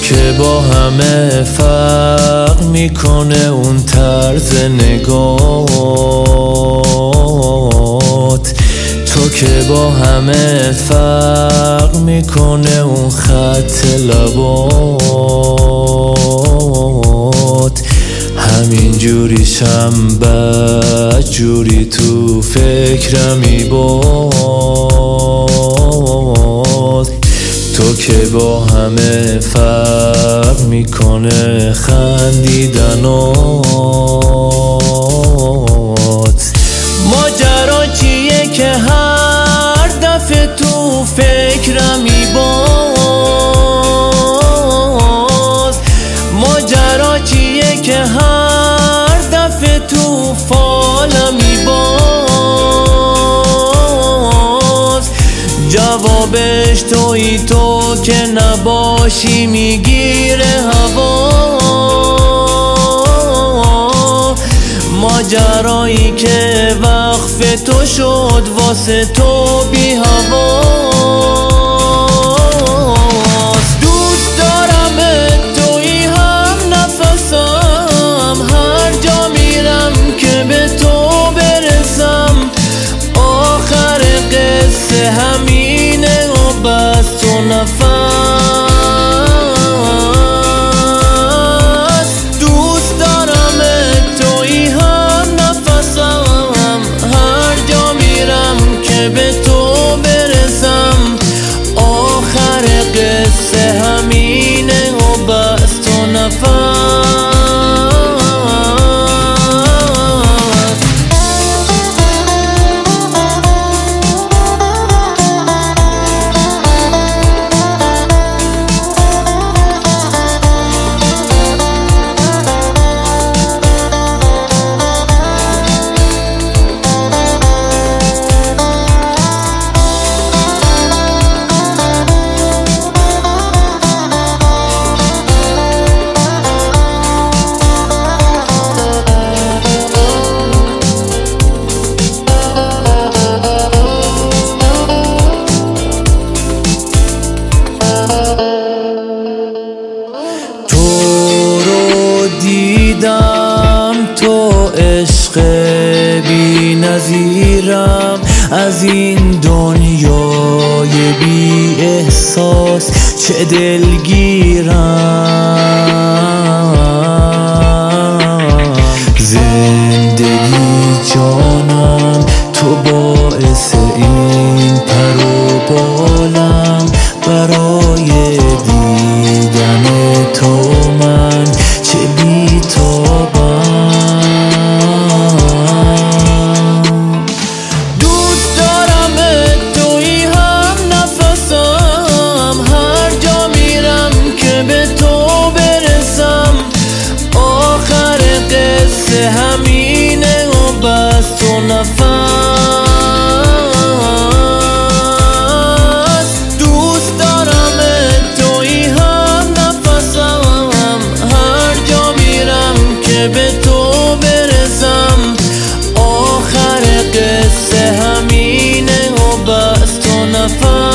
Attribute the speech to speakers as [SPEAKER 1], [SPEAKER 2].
[SPEAKER 1] که با همه فرق میکنه اون طرز نگات، تو که با همه فرق میکنه اون خط لبات. همین جوریشم بد جوری تو فکرمی باز، تو که با همه فرق میکنه خندیدنات. ماجرا چیه که هر دفعه تو فکرمی باز، ماجرا چیه که هر دفعه تو فالمی باز. جوابش تویی تو که نباشی میگیره هوا، ماجرایی که وقف تو شد واسه تو بی هواست. دوست دارم تویی هم نفسم، هر جا میرم که به تو برسم. آخر قصه همینه و بس تو نفس. دوست دارم تویی هم نفسم، هر جا میرم که به تو برسم. آخر قصه همینه و بس تو نفس. دیدم تو عشق بی نظیرم، از این دنیای بی احساس چه دلگیرم. زندگی جانم تو باعث این پر و بالم، برای دیدن تو من چه بی‌تابم. دوست دارم تویی هم نفسم، هر جا میرم که به تو برسم. آخر قصه همینه و بس تو نفس. دوست دارم تویی هم نفسم، هر جا میرم که به تو برسم. آخر قصه همینه و بس تو نفس.